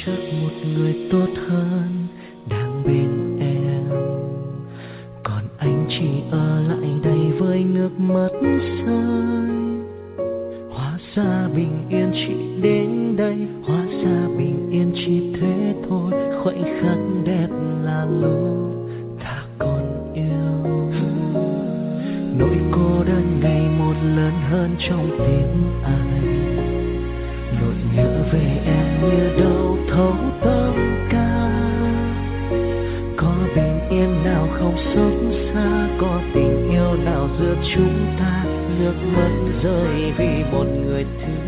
chắc một người tốt hơn đang bên em, còn anh chỉ ở lại đây với nước mắt rơi. Hóa ra bình yên chỉ đến đây, hóa ra bình yên chỉ thế thôi. Khoảnh khắc đẹp là lúc ta còn yêu. Nỗi cô đơn ngày một lớn hơn trong tim anh. Nỗi nhớ về em như đâu thấu tâm can. Có bình yên nào không xót xa, có tình yêu nào giữa chúng ta. Nước mắt rơi vì một người thứ